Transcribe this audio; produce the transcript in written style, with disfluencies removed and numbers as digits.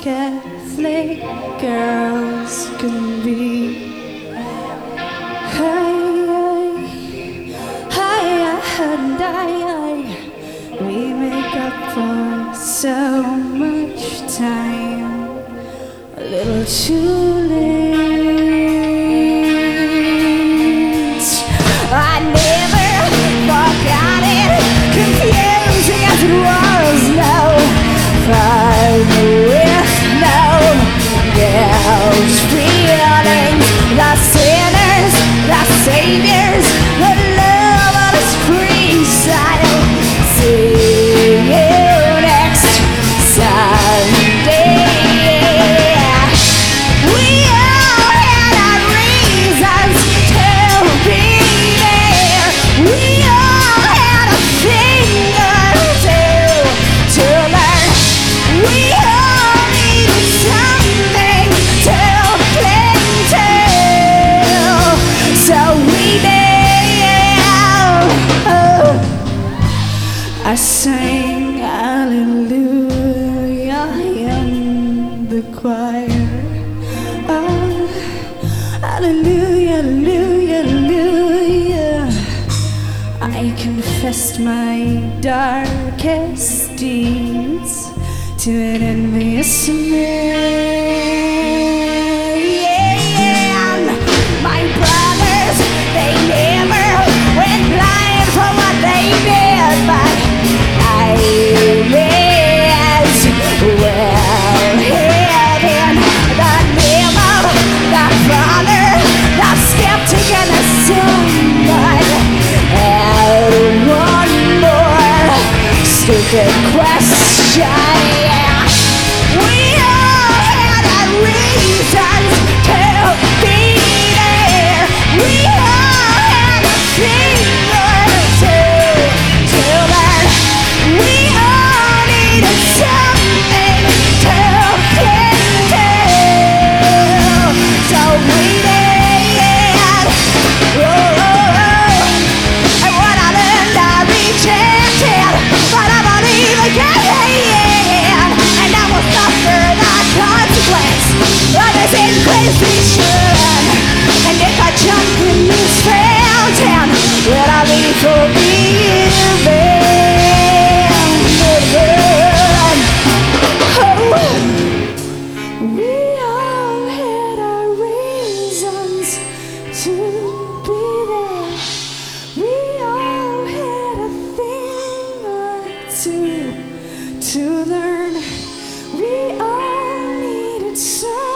Catholic girls can be. Hey, we make up for so much time, a little too late. I never forgot it, confusing as it was. No, fine with no guilt, feelings, the sinners, the saviors, the love of this freestyle. See you next Sunday. We all had our reasons to be there. We all had a thing or two to learn. We all needed something to cling to. So we did. I sang hallelujah in the choir. Oh, hallelujah, hallelujah, hallelujah. I confessed my darkest deeds to an envious man. My brothers, they never went blind for what they did, but I was well hidden. The name of the father, the skeptic, and the son. And one more stupid question. We all had our reasons to be there. We all had a thing or two to learn. We all needed something to cling to. So we did. And what I learned I rejected, but I believe again. And I will suffer the consequence of this inquisition. And if I jump in this fountain, will I be forgiven? We all had our reasons to be there. We all had a thing or two to learn. We all needed some